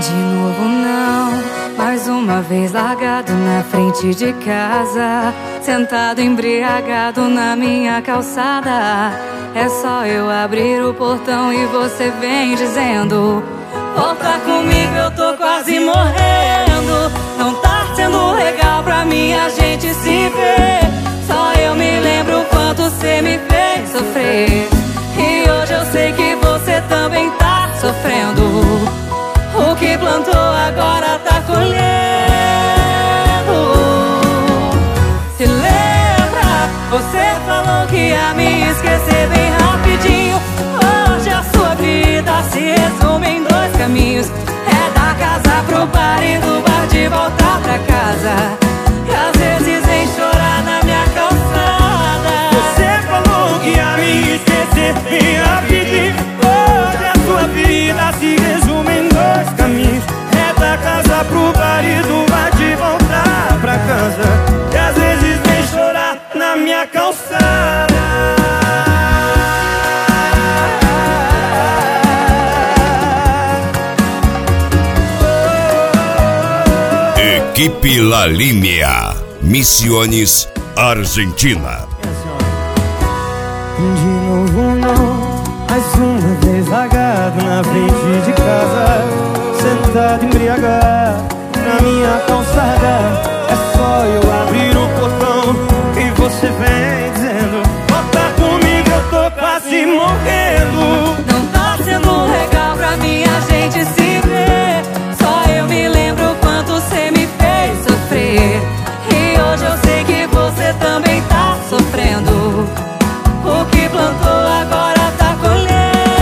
De novo não, mais uma vez largado na frente de casa, sentado embriagado na minha calçada. É só eu abrir o portão e você vem dizendo: volta comigo, eu tô quase morrendo. Não tá sendo legal pra mim a gente se ver. Só eu me lembro o quanto cê me fez sofrer. E hoje eu sei que você também tá sofrendo. O que plantou agora tá colhendo. Se lembra? Você falou que ia me esquecer bem rapidinho. Hoje a sua vida se resume em dois caminhos: é da casa pro bar e do bar de voltar pra casa. E às vezes vem chorar na minha calçada. Você falou que ia me esquecer bem rapidinho. Hoje a sua vida se resume em dois caminhos: é da casa pro bar e do bar de voltar pra casa. E às vezes vem chorar na minha calçada. Equipe La Línea, Misiones, Argentina. De novo não, mais uma vez largado na frente de casa, sentado embriagado na minha calçada. É só eu abrir o portão e você vem dizendo: volta comigo, eu tô quase morrendo. Não tá sendo legal pra mim a gente se ver. Só eu me lembro o quanto cê me fez sofrer. E hoje eu sei que você também tá sofrendo. O que plantou agora tá colhendo.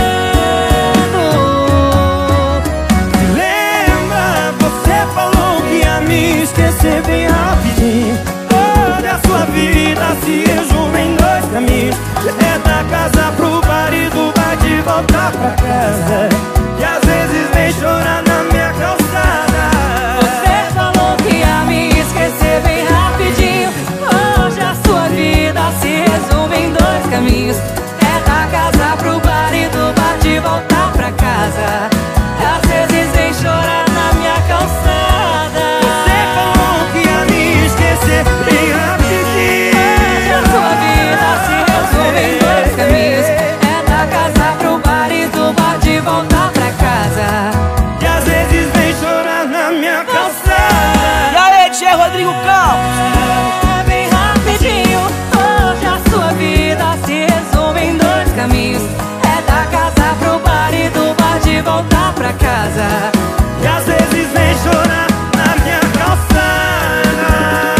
Se lembra? Você falou que ia me esquecer bem rapidinho. Toda a sua vida se resume em dois caminhos: é da casa pro bar e do bar de voltar pra casa. E às vezes vem chorar na minha calçada. Você falou que ia me esquecer bem rapidinho. Hoje a sua vida se resume em dois caminhos: é da casa pro bar e do bar de voltar pra casa. Às vezes vem chorar na minha calçada. Você falou que ia me esquecer bem rapidinho. Hoje a sua vida se resume em dois caminhos: é da casa pro bar e do bar de voltar pra casa. E às vezes vem chorar na minha calçada. E aí, Tchê Rodrigo Campos? É bem rapidinho. Hoje a sua vida se resume em dois caminhos: é da casa pro bar e do bar de voltar pra casa. E às vezes vem chorar na minha calçada.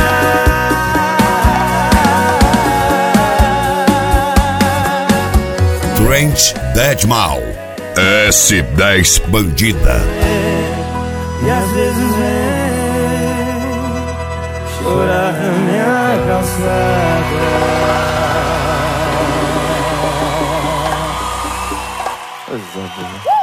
Trent Deadmal, S10 Bandida. E às vezes vem chorar na minha calçada. Coisa boa.